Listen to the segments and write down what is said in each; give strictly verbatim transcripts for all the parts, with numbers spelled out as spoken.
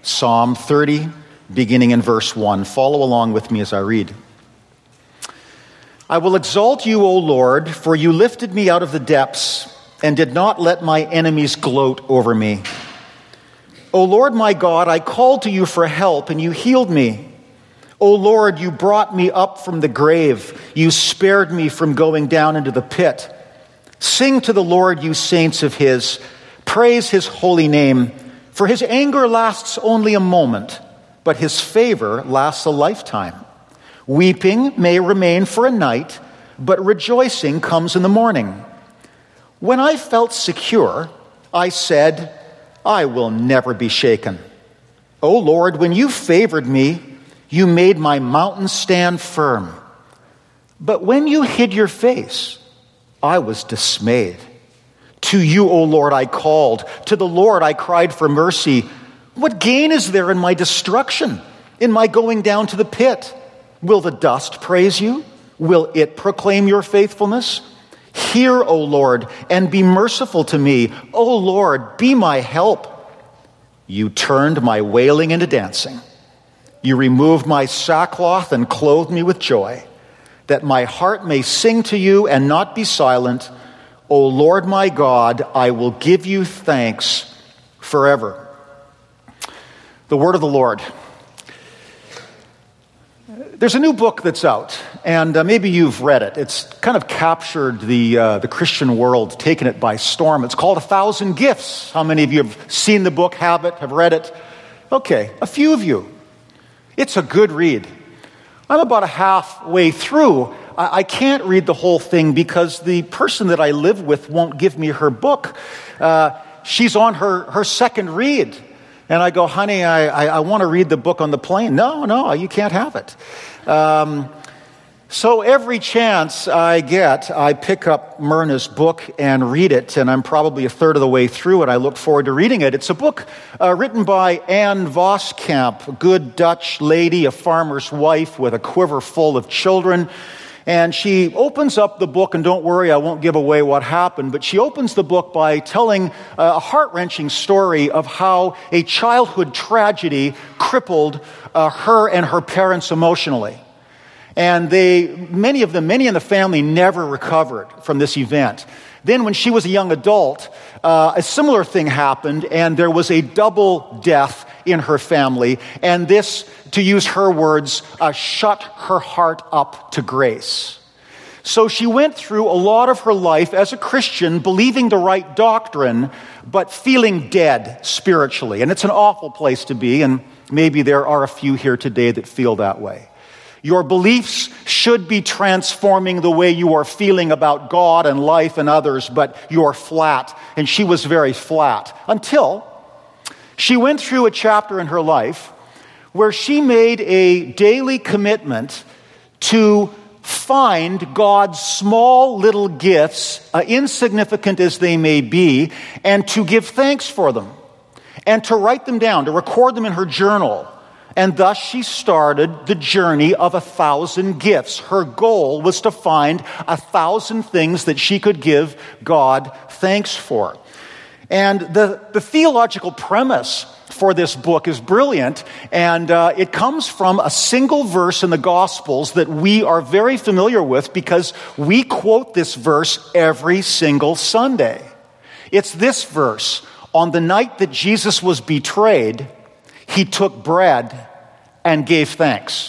Psalm thirty, beginning in verse one. Follow along with me as I read. I will exalt you, O Lord, for you lifted me out of the depths and did not let my enemies gloat over me. O Lord my God, I called to you for help, and you healed me. O Lord, you brought me up from the grave. You spared me from going down into the pit. Sing to the Lord, you saints of his. Praise his holy name. For his anger lasts only a moment, but his favor lasts a lifetime. Weeping may remain for a night, but rejoicing comes in the morning. When I felt secure, I said, I will never be shaken. O Lord, when you favored me, you made my mountain stand firm. But when you hid your face, I was dismayed. To you, O Lord, I called. To the Lord I cried for mercy. What gain is there in my destruction, in my going down to the pit? Will the dust praise you? Will it proclaim your faithfulness? Hear, O Lord, and be merciful to me. O Lord, be my help. You turned my wailing into dancing. You removed my sackcloth and clothed me with joy, that my heart may sing to you and not be silent. O Lord my God, I will give you thanks forever. The word of the Lord. There's a new book that's out, and uh, maybe you've read it. It's kind of captured the uh, the Christian world, taken it by storm. It's called A Thousand Gifts. How many of you have seen the book, have it, have read it? Okay, a few of you. It's a good read. I'm about a halfway through. I, I can't read the whole thing because the person that I live with won't give me her book. Uh, she's on her, her second read. And I go, honey, I, I, I want to read the book on the plane. No, no, you can't have it. Um, so every chance I get, I pick up Myrna's book and read it, and I'm probably a third of the way through it. I look forward to reading it. It's a book uh, written by Anne Voskamp, a good Dutch lady, a farmer's wife with a quiver full of children. And she opens up the book, and don't worry, I won't give away what happened, but she opens the book by telling a heart-wrenching story of how a childhood tragedy crippled uh, her and her parents emotionally. And they, many of them, many in the family never recovered from this event. Then when she was a young adult, uh, a similar thing happened, and there was a double death in her family. And this, to use her words, uh, shut her heart up to grace. So she went through a lot of her life as a Christian, believing the right doctrine, but feeling dead spiritually. And it's an awful place to be, and maybe there are a few here today that feel that way. Your beliefs should be transforming the way you are feeling about God and life and others, but you're flat. And she was very flat until she went through a chapter in her life where she made a daily commitment to find God's small little gifts, uh, insignificant as they may be, and to give thanks for them, and to write them down, to record them in her journal. And thus she started the journey of a thousand gifts. Her goal was to find a thousand things that she could give God thanks for. And the, the theological premise for this book is brilliant, and uh, it comes from a single verse in the Gospels that we are very familiar with because we quote this verse every single Sunday. It's this verse. On the night that Jesus was betrayed, he took bread and gave thanks.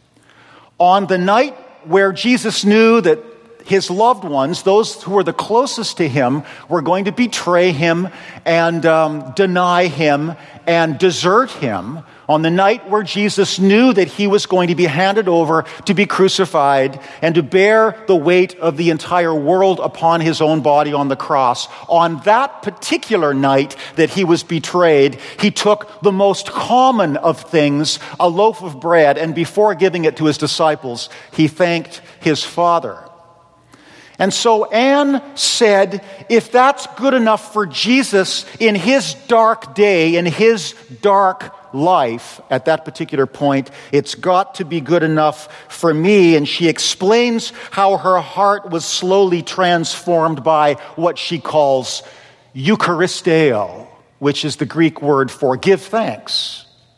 On the night where Jesus knew that his loved ones, those who were the closest to him, were going to betray him and um, deny him and desert him, on the night where Jesus knew that he was going to be handed over to be crucified and to bear the weight of the entire world upon his own body on the cross, on that particular night that he was betrayed, he took the most common of things, a loaf of bread, and before giving it to his disciples, he thanked his Father. And so Anne said, if that's good enough for Jesus in his dark day, in his dark life, at that particular point, it's got to be good enough for me. And she explains how her heart was slowly transformed by what she calls Eucharisteo, which is the Greek word for give thanks.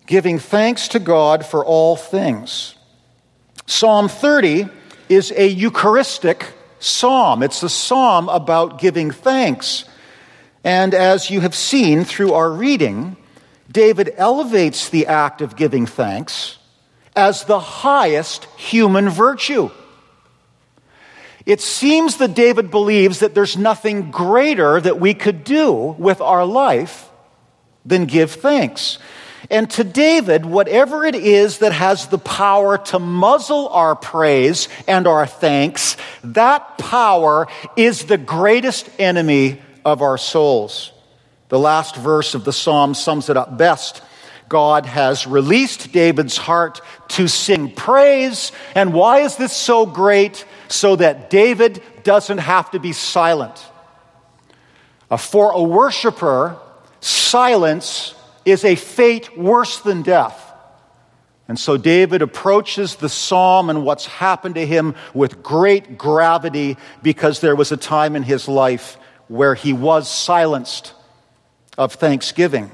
giving thanks to God for all things. Psalm thirty is a Eucharistic psalm. It's a psalm about giving thanks. And as you have seen through our reading, David elevates the act of giving thanks as the highest human virtue. It seems that David believes that there's nothing greater that we could do with our life than give thanks. And to David, whatever it is that has the power to muzzle our praise and our thanks, that power is the greatest enemy of our souls. The last verse of the psalm sums it up best. God has released David's heart to sing praise. And why is this so great? So that David doesn't have to be silent. Uh, for a worshiper, silence is a fate worse than death. And so David approaches the psalm and what's happened to him with great gravity, because there was a time in his life where he was silenced of thanksgiving.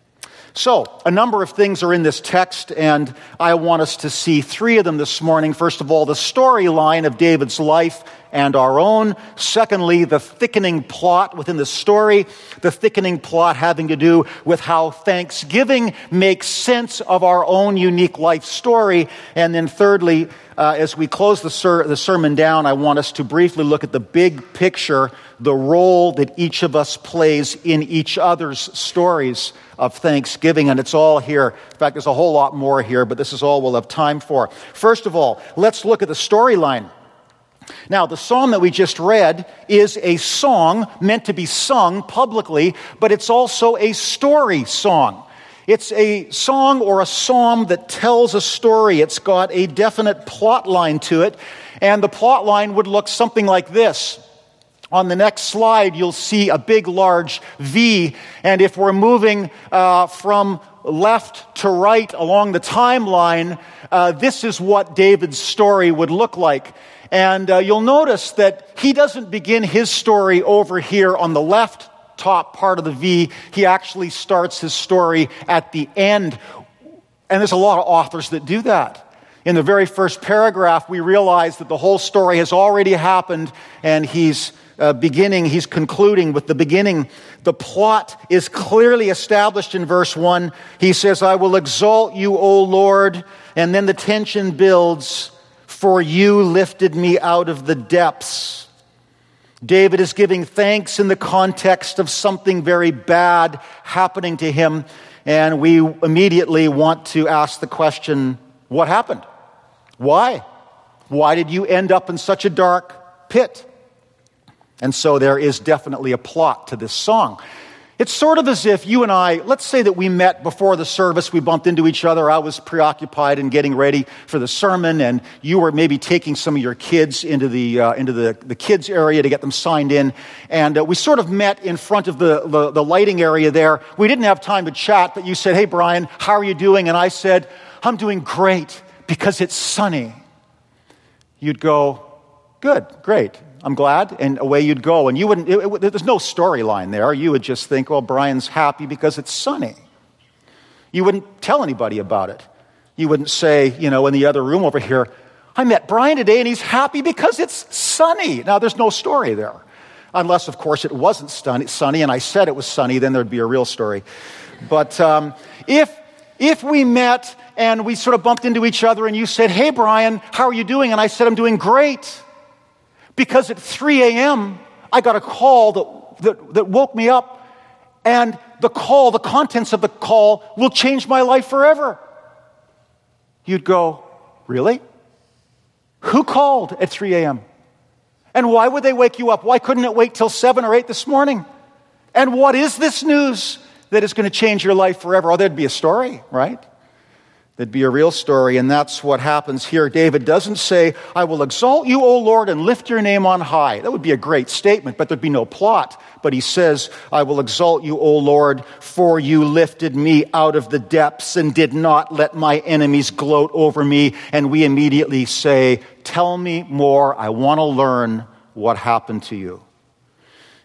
So, a number of things are in this text, and I want us to see three of them this morning. First of all, the storyline of David's life and our own. Secondly, the thickening plot within the story, the thickening plot having to do with how thanksgiving makes sense of our own unique life story. And then thirdly, uh, as we close the, ser- the sermon down, I want us to briefly look at the big picture, the role that each of us plays in each other's stories of thanksgiving. And it's all here. In fact, there's a whole lot more here, but this is all we'll have time for. First of all, let's look at the storyline. Now, the psalm that we just read is a song meant to be sung publicly, but it's also a story song. It's a song or a psalm that tells a story. It's got a definite plot line to it, and the plot line would look something like this. On the next slide, you'll see a big, large V, and if we're moving uh, from left to right along the timeline, uh, this is what David's story would look like. And uh, you'll notice that he doesn't begin his story over here on the left top part of the V. He actually starts his story at the end. And there's a lot of authors that do that. In the very first paragraph, we realize that the whole story has already happened, and he's uh, beginning, he's concluding with the beginning. The plot is clearly established in verse one. He says, "I will exalt you, O Lord," and then the tension builds. "For you lifted me out of the depths." David is giving thanks in the context of something very bad happening to him. And we immediately want to ask the question, what happened? Why? Why did you end up in such a dark pit? And so there is definitely a plot to this song. It's sort of as if you and I, let's say that we met before the service, we bumped into each other, I was preoccupied in getting ready for the sermon, and you were maybe taking some of your kids into the uh, into the, the kids area to get them signed in, and uh, we sort of met in front of the, the, the lighting area there. We didn't have time to chat, but you said, "Hey Brian, how are you doing?" And I said, "I'm doing great because it's sunny." You'd go, "Good, great. I'm glad," and away you'd go. And you wouldn't, it, it, there's no storyline there. You would just think, well, Brian's happy because it's sunny. You wouldn't tell anybody about it. You wouldn't say, you know, in the other room over here, "I met Brian today and he's happy because it's sunny." Now, there's no story there. Unless, of course, it wasn't sunny and I said it was sunny, then there'd be a real story. But um, if if we met and we sort of bumped into each other and you said, "Hey, Brian, how are you doing?" And I said, "I'm doing great." Because at three a.m., I got a call that, that, that woke me up, and the call, the contents of the call, will change my life forever. You'd go, "Really? Who called at three a.m.? And why would they wake you up? Why couldn't it wait till seven or eight this morning? And what is this news that is going to change your life forever?" Oh, there'd be a story, right? There'd be a real story, and that's what happens here. David doesn't say, "I will exalt you, O Lord, and lift your name on high." That would be a great statement, but there'd be no plot. But he says, "I will exalt you, O Lord, for you lifted me out of the depths and did not let my enemies gloat over me." And we immediately say, "Tell me more. I want to learn what happened to you."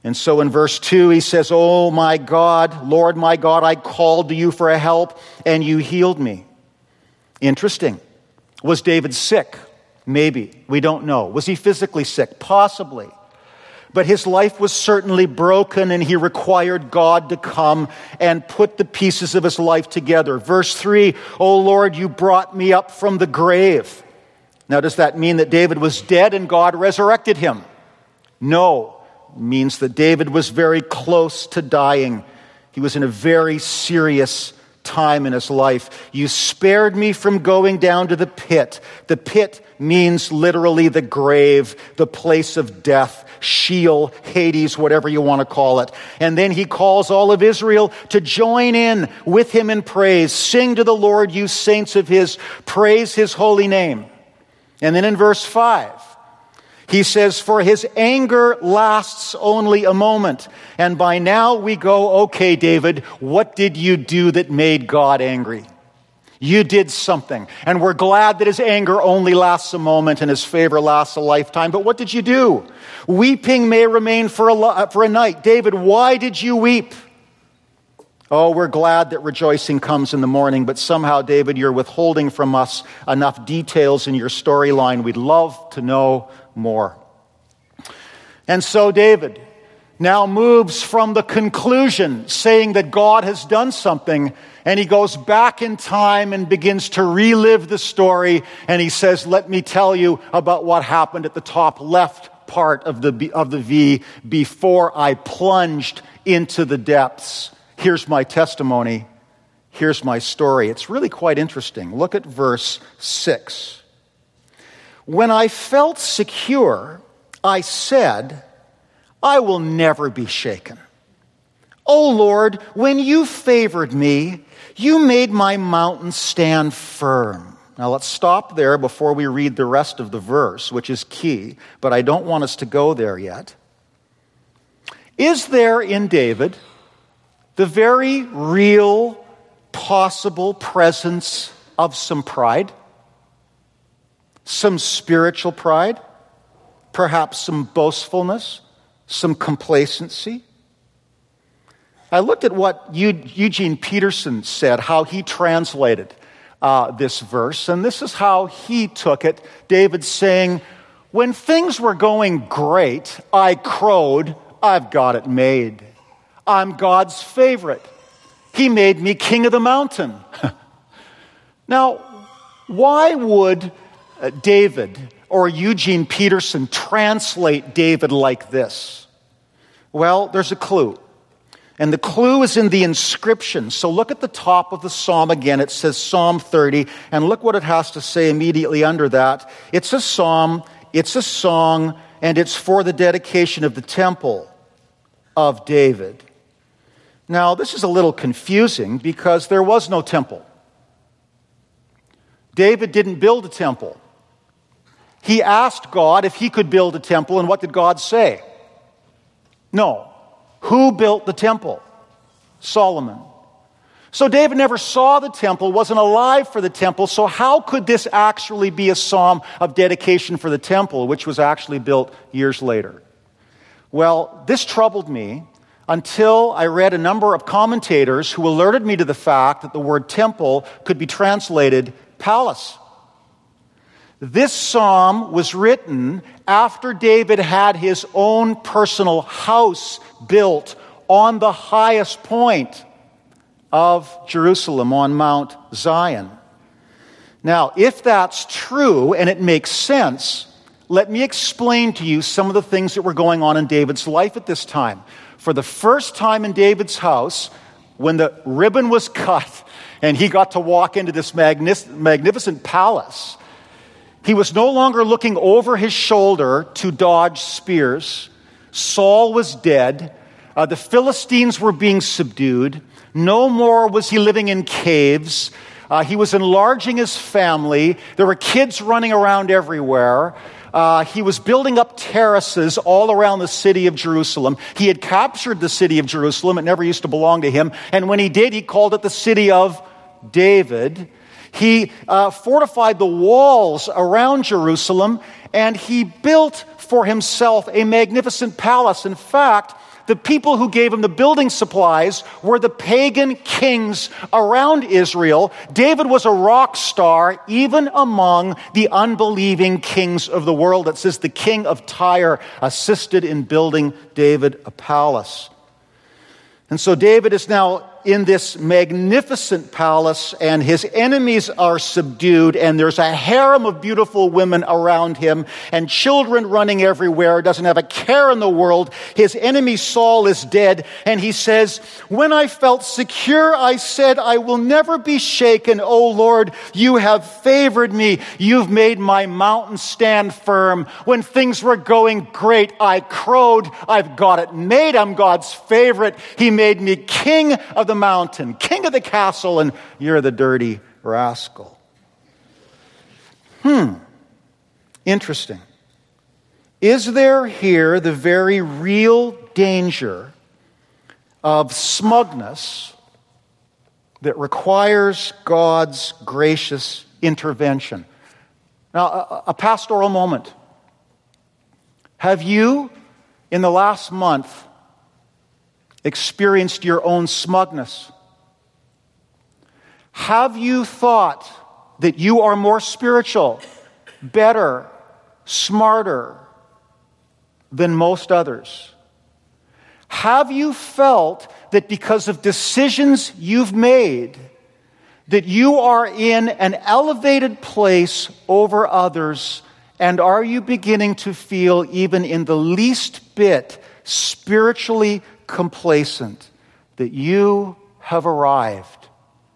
And so in verse two, he says, "Oh my God, Lord my God, I called to you for a help, and you healed me." Interesting. Was David sick? Maybe. We don't know. Was he physically sick? Possibly. But his life was certainly broken, and he required God to come and put the pieces of his life together. Verse three, "O Lord, you brought me up from the grave." Now, does that mean that David was dead and God resurrected him? No. It means that David was very close to dying. He was in a very serious time in his life. "You spared me from going down to the pit." The pit means literally the grave, the place of death, Sheol, Hades, whatever you want to call it. And then he calls all of Israel to join in with him in praise. "Sing to the Lord, you saints of his, praise his holy name." And then in verse five, he says, "For his anger lasts only a moment." And by now we go, okay, David, what did you do that made God angry? You did something. And we're glad that his anger only lasts a moment and his favor lasts a lifetime. But what did you do? "Weeping may remain for a, for a night." David, why did you weep? Oh, we're glad that rejoicing comes in the morning, but somehow, David, you're withholding from us enough details in your storyline. We'd love to know more. And so David now moves from the conclusion, saying that God has done something, and he goes back in time and begins to relive the story, and he says, "Let me tell you about what happened at the top left part of the, of the V before I plunged into the depths. Here's my testimony. Here's my story." It's really quite interesting. Look at verse six. "When I felt secure, I said, I will never be shaken. O Lord, when you favored me, you made my mountain stand firm." Now let's stop there before we read the rest of the verse, which is key, but I don't want us to go there yet. Is there in David the very real, possible presence of some pride? Some spiritual pride? Perhaps some boastfulness? Some complacency? I looked at what Eugene Peterson said, how he translated uh, this verse, and this is how he took it. David saying, "When things were going great, I crowed, I've got it made. I'm God's favorite. He made me king of the mountain." Now, why would uh, David or Eugene Peterson translate David like this? Well, there's a clue. And the clue is in the inscription. So look at the top of the psalm again. It says Psalm thirty. And look what it has to say immediately under that. It's a psalm, it's a song, and it's for the dedication of the temple of David. Now, this is a little confusing because there was no temple. David didn't build a temple. He asked God if he could build a temple, and what did God say? No. Who built the temple? Solomon. So David never saw the temple, wasn't alive for the temple, so how could this actually be a psalm of dedication for the temple, which was actually built years later? Well, this troubled me until I read a number of commentators who alerted me to the fact that the word temple could be translated palace. This psalm was written after David had his own personal house built on the highest point of Jerusalem, on Mount Zion. Now, if that's true and it makes sense, let me explain to you some of the things that were going on in David's life at this time. For the first time in David's house, when the ribbon was cut and he got to walk into this magnificent palace, he was no longer looking over his shoulder to dodge spears. Saul was dead. Uh, the Philistines were being subdued. No more was he living in caves. Uh, he was enlarging his family. There were kids running around everywhere. Uh, he was building up terraces all around the city of Jerusalem. He had captured the city of Jerusalem. It never used to belong to him. And when he did, he called it the city of David. He uh, fortified the walls around Jerusalem, and he built for himself a magnificent palace. In fact, the people who gave him the building supplies were the pagan kings around Israel. David was a rock star even among the unbelieving kings of the world. It says the king of Tyre assisted in building David a palace. And so David is now in this magnificent palace, and his enemies are subdued, and there's a harem of beautiful women around him, and children running everywhere, doesn't have a care in the world. His enemy Saul is dead, and he says, "When I felt secure, I said, I will never be shaken. O Lord, you have favored me. You've made my mountain stand firm. When things were going great, I crowed. I've got it made. I'm God's favorite. He made me king of the mountain, king of the castle, and you're the dirty rascal." Hmm. Interesting. Is there here the very real danger of smugness that requires God's gracious intervention? Now, a, a pastoral moment. Have you, in the last month, experienced your own smugness? Have you thought that you are more spiritual, better, smarter than most others? Have you felt that because of decisions you've made, that you are in an elevated place over others, and are you beginning to feel even in the least bit spiritually complacent, that you have arrived?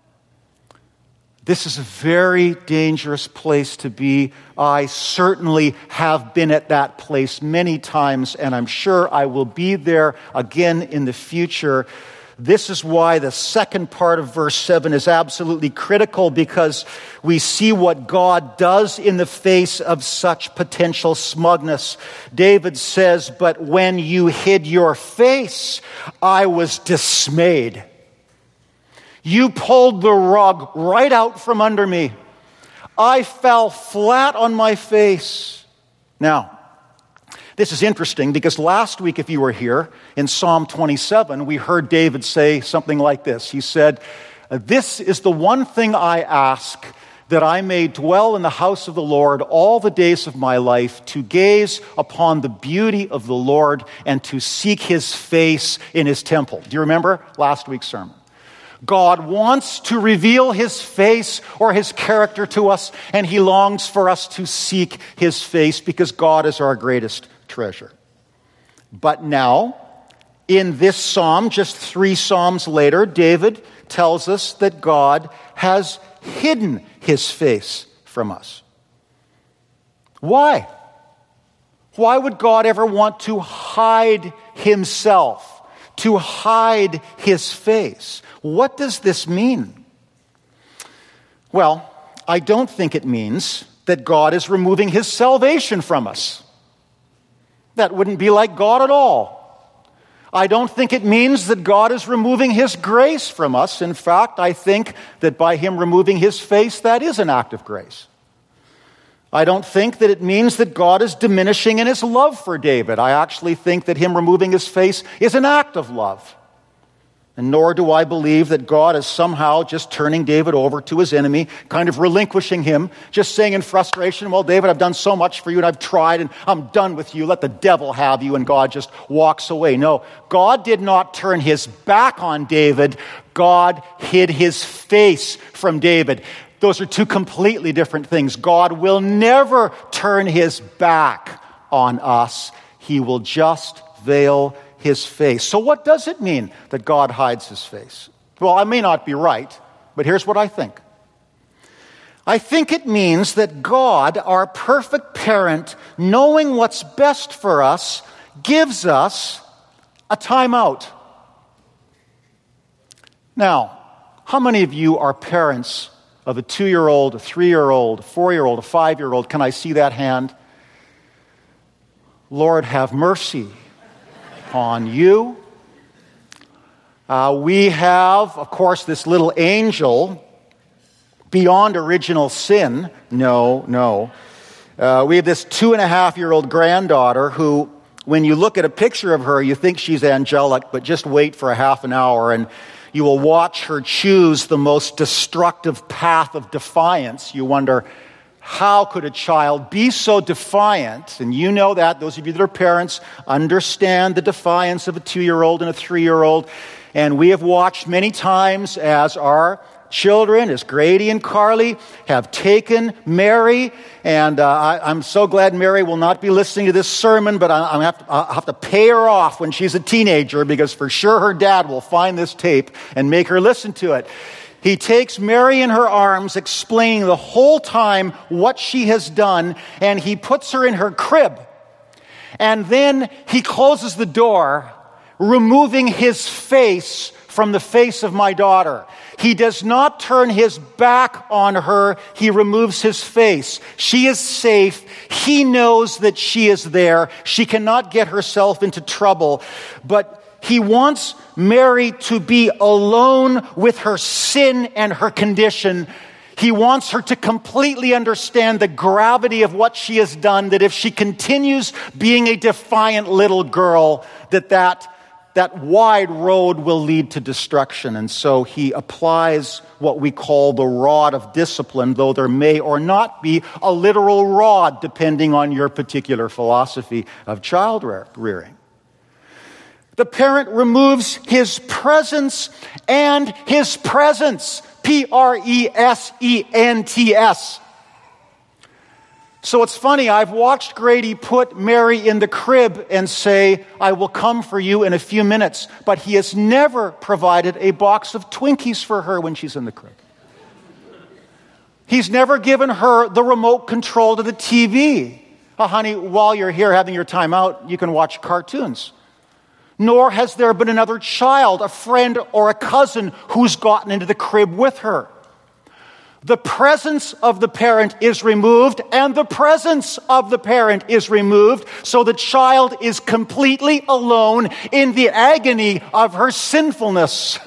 This is a very dangerous place to be. I certainly have been at that place many times, and I'm sure I will be there again in the future. This is why the second part of verse seven is absolutely critical, because we see what God does in the face of such potential smugness. David says, "But when you hid your face, I was dismayed. You pulled the rug right out from under me. I fell flat on my face." Now, this is interesting because last week, if you were here, in Psalm twenty-seven, we heard David say something like this. He said, "This is the one thing I ask, that I may dwell in the house of the Lord all the days of my life, to gaze upon the beauty of the Lord and to seek his face in his temple." Do you remember last week's sermon? God wants to reveal his face or his character to us, and he longs for us to seek his face because God is our greatest treasure. But now, in this psalm, just three psalms later, David tells us that God has hidden his face from us. Why? Why would God ever want to hide himself, to hide his face? What does this mean? Well, I don't think it means that God is removing his salvation from us. That wouldn't be like God at all. I don't think it means that God is removing his grace from us. In fact, I think that by him removing his face, that is an act of grace. I don't think that it means that God is diminishing in his love for David. I actually think that him removing his face is an act of love. And nor do I believe that God is somehow just turning David over to his enemy, kind of relinquishing him, just saying in frustration, "Well, David, I've done so much for you, and I've tried, and I'm done with you. Let the devil have you," and God just walks away. No, God did not turn his back on David. God hid his face from David. Those are two completely different things. God will never turn his back on us. He will just veil his face. So what does it mean that God hides his face? Well, I may not be right, but here's what I think. I think it means that God, our perfect parent, knowing what's best for us, gives us a timeout. Now, how many of you are parents of a two-year-old, a three-year-old, a four-year-old, a five-year-old? Can I see that hand? Lord, have mercy on you. Uh, we have, of course, this little angel beyond original sin. No, no. Uh, we have this two and a half year old granddaughter who when you look at a picture of her, you think she's angelic, but just wait for a half an hour and you will watch her choose the most destructive path of defiance. You wonder, how could a child be so defiant? And you know that, those of you that are parents understand the defiance of a two-year-old and a three-year-old. And we have watched many times as our children, as Grady and Carly, have taken Mary. And uh, I, I'm so glad Mary will not be listening to this sermon, but I, I have to, I'll have to pay her off when she's a teenager, because for sure her dad will find this tape and make her listen to it. He takes Mary in her arms, explaining the whole time what she has done, and he puts her in her crib. And then he closes the door, removing his face from the face of my daughter. He does not turn his back on her. He removes his face. She is safe. He knows that she is there. She cannot get herself into trouble. But he wants Mary to be alone with her sin and her condition. He wants her to completely understand the gravity of what she has done, that if she continues being a defiant little girl, that that that wide road will lead to destruction. And so he applies what we call the rod of discipline, though there may or not be a literal rod, depending on your particular philosophy of child rearing. The parent removes his presence and his presence. P R E S E N T S. So it's funny, I've watched Grady put Mary in the crib and say, I will come for you in a few minutes. But he has never provided a box of Twinkies for her when she's in the crib. He's never given her the remote control to the T V. Oh, honey, while you're here having your time out, you can watch cartoons. Nor has there been another child, a friend, or a cousin who's gotten into the crib with her. The presence of the parent is removed, and the presence of the parent is removed, so the child is completely alone in the agony of her sinfulness.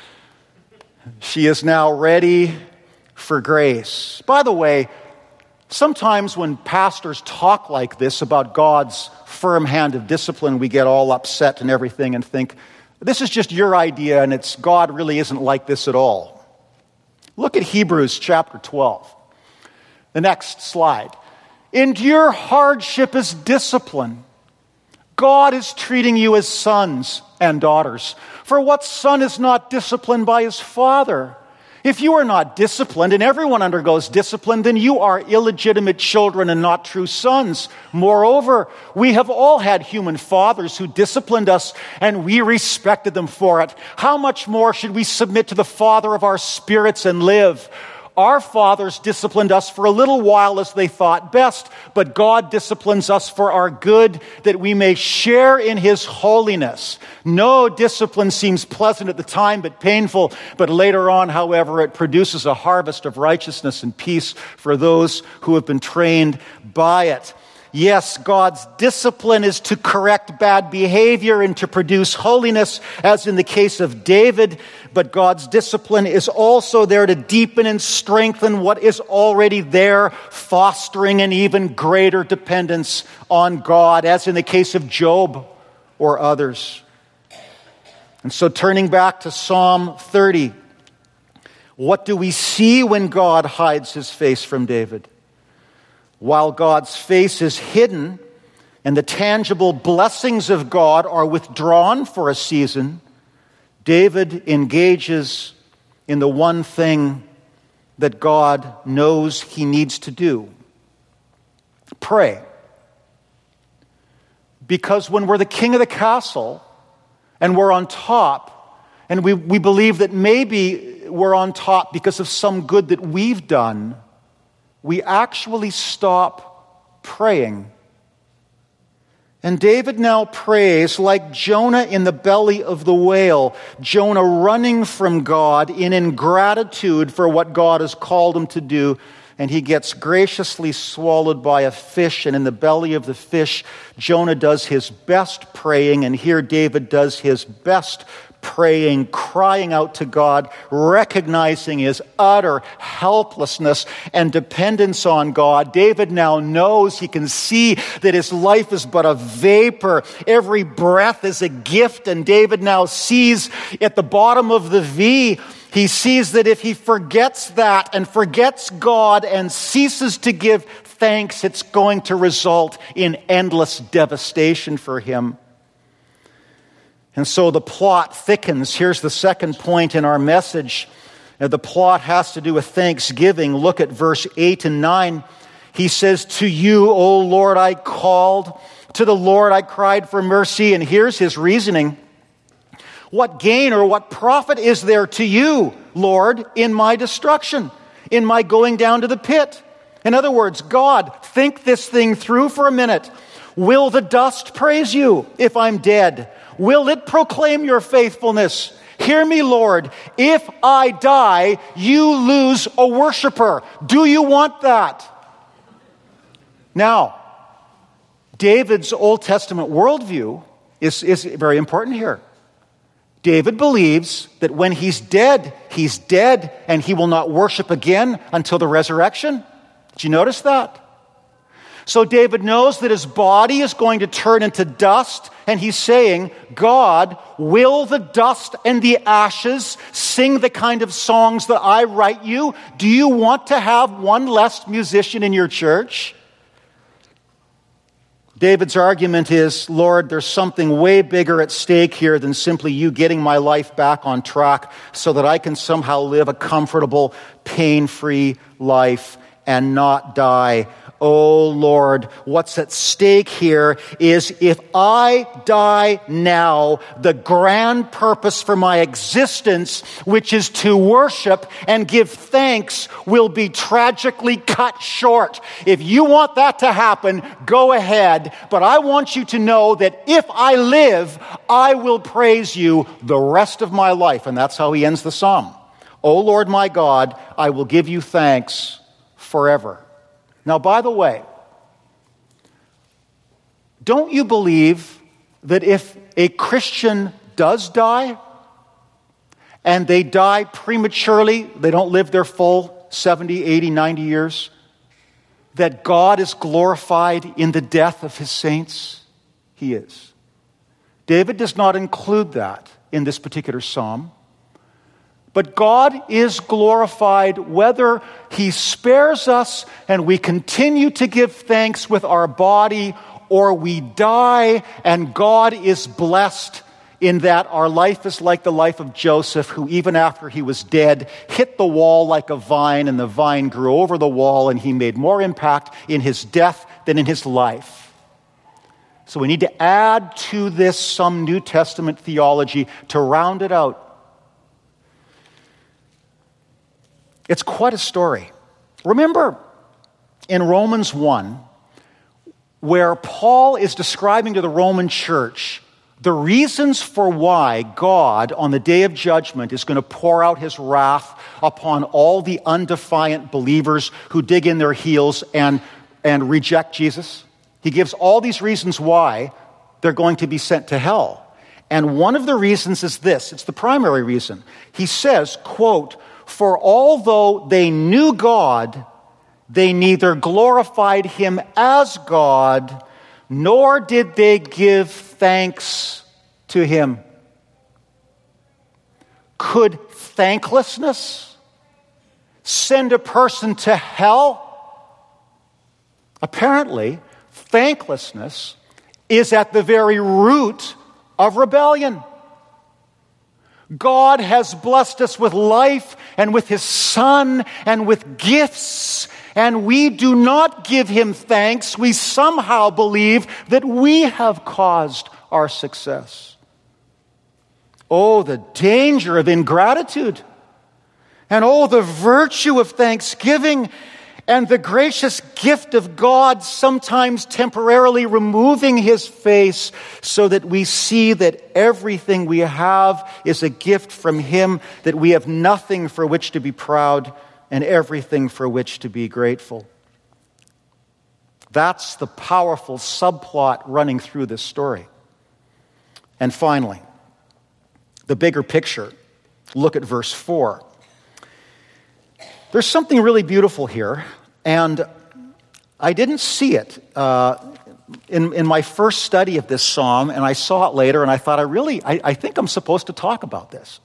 She is now ready for grace. By the way, sometimes when pastors talk like this about God's firm hand of discipline, we get all upset and everything and think, this is just your idea and it's God really isn't like this at all. Look at Hebrews chapter twelve. The next slide. Endure hardship as discipline. God is treating you as sons and daughters. For what son is not disciplined by his father? If you are not disciplined, and everyone undergoes discipline, then you are illegitimate children and not true sons. Moreover, we have all had human fathers who disciplined us, and we respected them for it. How much more should we submit to the Father of our spirits and live? Our fathers disciplined us for a little while as they thought best, but God disciplines us for our good, that we may share in his holiness. No discipline seems pleasant at the time, but painful. But later on, however, it produces a harvest of righteousness and peace for those who have been trained by it. Yes, God's discipline is to correct bad behavior and to produce holiness, as in the case of David. But God's discipline is also there to deepen and strengthen what is already there, fostering an even greater dependence on God, as in the case of Job or others. And so turning back to Psalm thirty, what do we see when God hides his face from David? While God's face is hidden and the tangible blessings of God are withdrawn for a season, David engages in the one thing that God knows he needs to do: pray. Because when we're the king of the castle and we're on top, and we, we believe that maybe we're on top because of some good that we've done, we actually stop praying. And David now prays like Jonah in the belly of the whale, Jonah running from God in ingratitude for what God has called him to do, and he gets graciously swallowed by a fish, and in the belly of the fish, Jonah does his best praying, and here David does his best praying, crying out to God, recognizing his utter helplessness and dependence on God. David now knows, he can see that his life is but a vapor. Every breath is a gift, and David now sees at the bottom of the V, he sees that if he forgets that and forgets God and ceases to give thanks, it's going to result in endless devastation for him. And so the plot thickens. Here's the second point in our message. Now, the plot has to do with thanksgiving. Look at verse eight and nine. He says, "To you, O Lord, I called. To the Lord I cried for mercy." And here's his reasoning. "What gain or what profit is there to you, Lord, in my destruction, in my going down to the pit?" In other words, God, think this thing through for a minute. Will the dust praise you if I'm dead? Will it proclaim your faithfulness? Hear me, Lord. If I die, you lose a worshiper. Do you want that? Now, David's Old Testament worldview is, is very important here. David believes that when he's dead, he's dead, and he will not worship again until the resurrection. Did you notice that? So David knows that his body is going to turn into dust, and he's saying, God, will the dust and the ashes sing the kind of songs that I write you? Do you want to have one less musician in your church? David's argument is, Lord, there's something way bigger at stake here than simply you getting my life back on track so that I can somehow live a comfortable, pain-free life and not die. Oh Lord, what's at stake here is if I die now, the grand purpose for my existence, which is to worship and give thanks, will be tragically cut short. If you want that to happen, go ahead. But I want you to know that if I live, I will praise you the rest of my life. And that's how he ends the psalm. Oh Lord my God, I will give you thanks forever. Now, by the way, don't you believe that if a Christian does die, and they die prematurely, they don't live their full seventy, eighty, ninety years, that God is glorified in the death of his saints? He is. David does not include that in this particular psalm. But God is glorified whether he spares us and we continue to give thanks with our body, or we die and God is blessed in that our life is like the life of Joseph, who even after he was dead, hit the wall like a vine, and the vine grew over the wall, and he made more impact in his death than in his life. So we need to add to this some New Testament theology to round it out. It's quite a story. Remember in Romans one, where Paul is describing to the Roman church the reasons for why God, on the day of judgment, is going to pour out his wrath upon all the undefiant believers who dig in their heels and, and reject Jesus. He gives all these reasons why they're going to be sent to hell. And one of the reasons is this. It's the primary reason. He says, quote, "For although they knew God, they neither glorified him as God, nor did they give thanks to him." Could thanklessness send a person to hell? Apparently, thanklessness is at the very root of rebellion. God has blessed us with life and with his Son and with gifts, and we do not give him thanks. We somehow believe that we have caused our success. Oh, the danger of ingratitude. And oh, the virtue of thanksgiving and the gracious gift of God sometimes temporarily removing his face so that we see that everything we have is a gift from him, that we have nothing for which to be proud and everything for which to be grateful. That's the powerful subplot running through this story. And finally, the bigger picture, look at verse four. There's something really beautiful here, and I didn't see it uh, in, in my first study of this psalm, and I saw it later, and I thought, I really, I, I think I'm supposed to talk about this.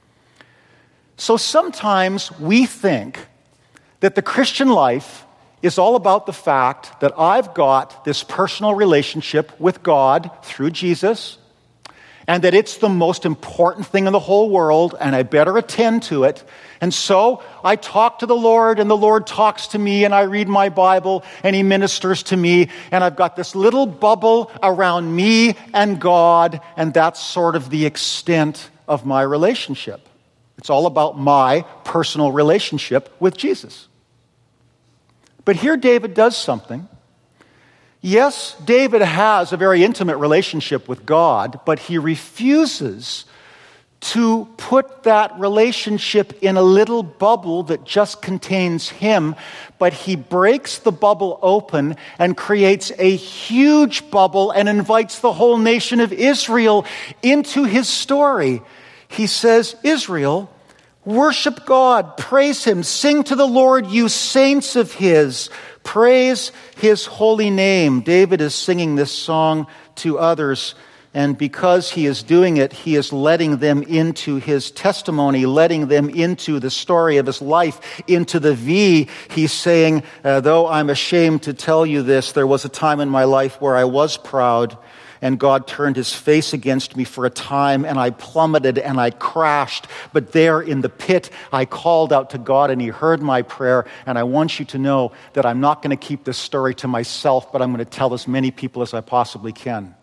So sometimes we think that the Christian life is all about the fact that I've got this personal relationship with God through Jesus, and that it's the most important thing in the whole world, and I better attend to it. And so I talk to the Lord, and the Lord talks to me, and I read my Bible, and He ministers to me, and I've got this little bubble around me and God, and that's sort of the extent of my relationship. It's all about my personal relationship with Jesus. But here David does something. Yes, David has a very intimate relationship with God, but he refuses to put that relationship in a little bubble that just contains him, but he breaks the bubble open and creates a huge bubble and invites the whole nation of Israel into his story. He says, Israel, worship God, praise Him, sing to the Lord, you saints of His. Praise His holy name. David is singing this song to others, and because he is doing it, he is letting them into his testimony, letting them into the story of his life, into the V. He's saying, uh, though I'm ashamed to tell you this, there was a time in my life where I was proud, and God turned His face against me for a time, and I plummeted and I crashed. But there in the pit, I called out to God, and He heard my prayer. And I want you to know that I'm not going to keep this story to myself, but I'm going to tell as many people as I possibly can.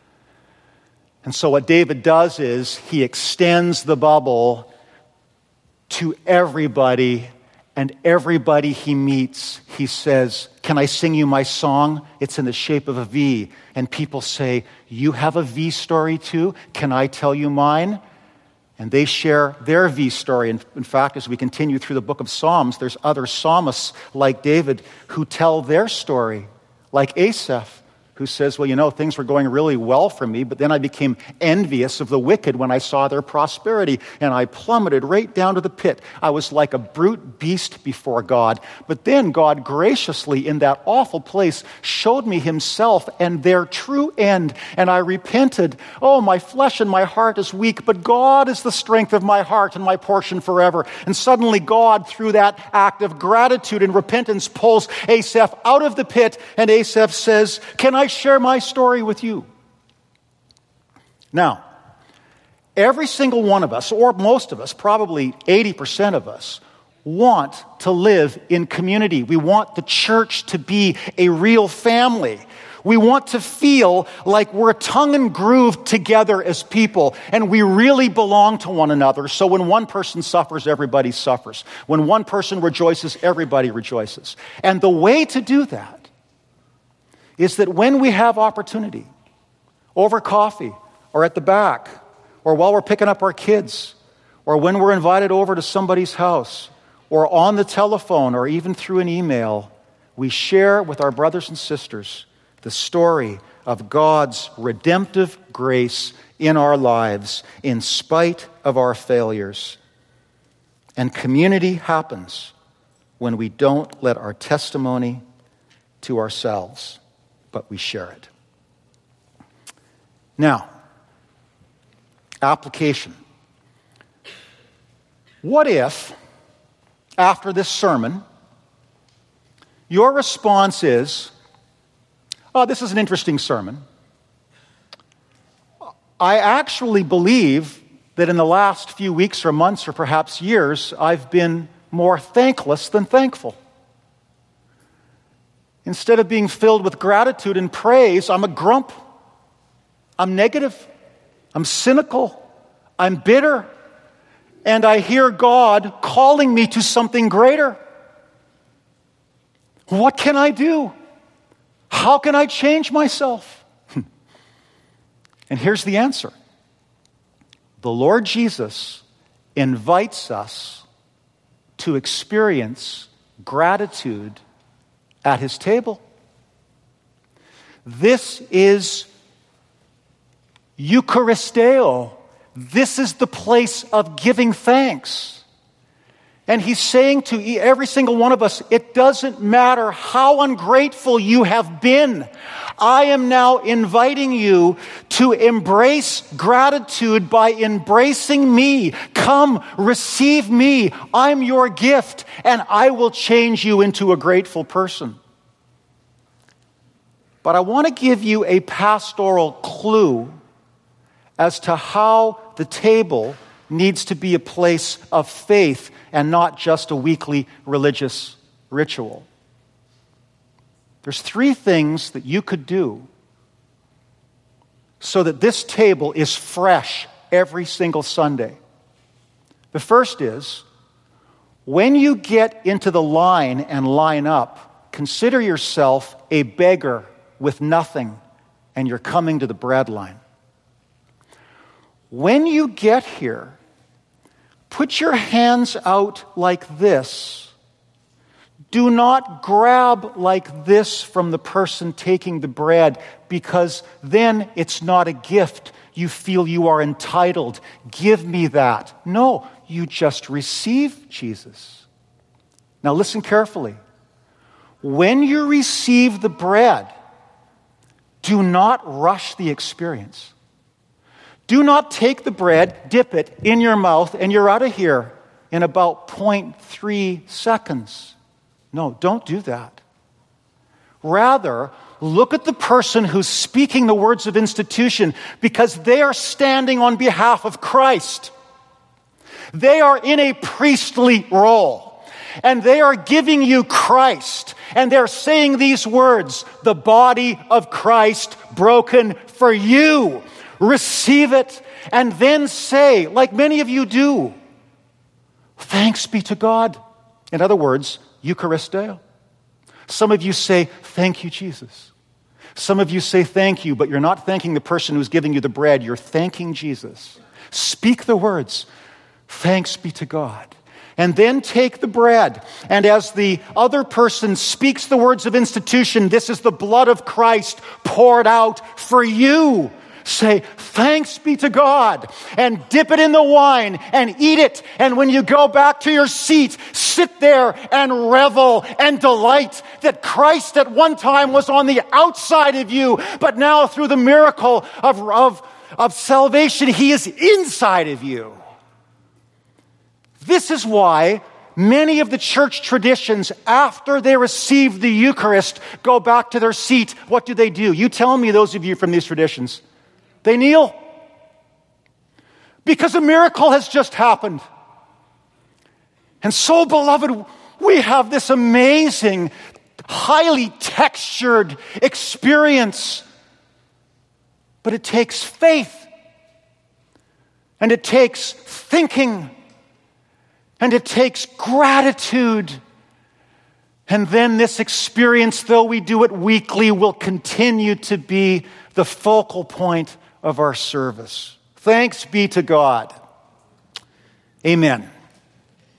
And so what David does is he extends the bubble to everybody, and everybody he meets, he says, can I sing you my song? It's in the shape of a V. And people say, you have a V story too? Can I tell you mine? And they share their V story. And in fact, as we continue through the book of Psalms, there's other psalmists like David who tell their story, like Asaph, who says, well, you know, things were going really well for me, but then I became envious of the wicked when I saw their prosperity, and I plummeted right down to the pit. I was like a brute beast before God. But then God graciously, in that awful place, showed me Himself and their true end, and I repented. Oh, my flesh and my heart is weak, but God is the strength of my heart and my portion forever. And suddenly God, through that act of gratitude and repentance, pulls Asaph out of the pit, and Asaph says, can I share my story with you? Now, every single one of us, or most of us, probably eighty percent of us, want to live in community. We want the church to be a real family. We want to feel like we're tongue and groove together as people, and we really belong to one another. So when one person suffers, everybody suffers. When one person rejoices, everybody rejoices. And the way to do that is that when we have opportunity, over coffee, or at the back, or while we're picking up our kids, or when we're invited over to somebody's house, or on the telephone, or even through an email, we share with our brothers and sisters the story of God's redemptive grace in our lives, in spite of our failures. And community happens when we don't let our testimony to ourselves, but we share it. Now, application. What if, after this sermon, your response is, oh, this is an interesting sermon. I actually believe that in the last few weeks or months or perhaps years, I've been more thankless than thankful. Instead of being filled with gratitude and praise, I'm a grump. I'm negative. I'm cynical. I'm bitter. And I hear God calling me to something greater. What can I do? How can I change myself? And here's the answer. The Lord Jesus invites us to experience gratitude at His table. This is Eucharisteo. This is the place of giving thanks. And he's saying to every single one of us, it doesn't matter how ungrateful you have been. I am now inviting you to embrace gratitude by embracing me. Come, receive me. I'm your gift, and I will change you into a grateful person. But I want to give you a pastoral clue as to how the table needs to be a place of faith and not just a weekly religious ritual. There's three things that you could do so that this table is fresh every single Sunday. The first is, when you get into the line and line up, consider yourself a beggar with nothing, and you're coming to the bread line. When you get here, put your hands out like this. Do not grab like this from the person taking the bread, because then it's not a gift. You feel you are entitled. Give me that. No, you just receive Jesus. Now listen carefully. When you receive the bread, do not rush the experience. Do not take the bread, dip it in your mouth, and you're out of here in about zero point three seconds. No, don't do that. Rather, look at the person who's speaking the words of institution, because they are standing on behalf of Christ. They are in a priestly role, and they are giving you Christ, and they're saying these words, the body of Christ broken for you. Receive it, and then say, like many of you do, thanks be to God. In other words, Eucharisteo. Some of you say, thank you, Jesus. Some of you say thank you, but you're not thanking the person who's giving you the bread. You're thanking Jesus. Speak the words, thanks be to God. And then take the bread, and as the other person speaks the words of institution, this is the blood of Christ poured out for you. Say, thanks be to God, and dip it in the wine and eat it. And when you go back to your seat, sit there and revel and delight that Christ at one time was on the outside of you, but now through the miracle of, of, of salvation, he is inside of you. This is why many of the church traditions, after they receive the Eucharist, go back to their seat. What do they do? You tell me, those of you from these traditions. They kneel. Because a miracle has just happened. And so, beloved, we have this amazing, highly textured experience. But it takes faith. And it takes thinking. And it takes gratitude. And then this experience, though we do it weekly, will continue to be the focal point of our service. Thanks be to God. Amen.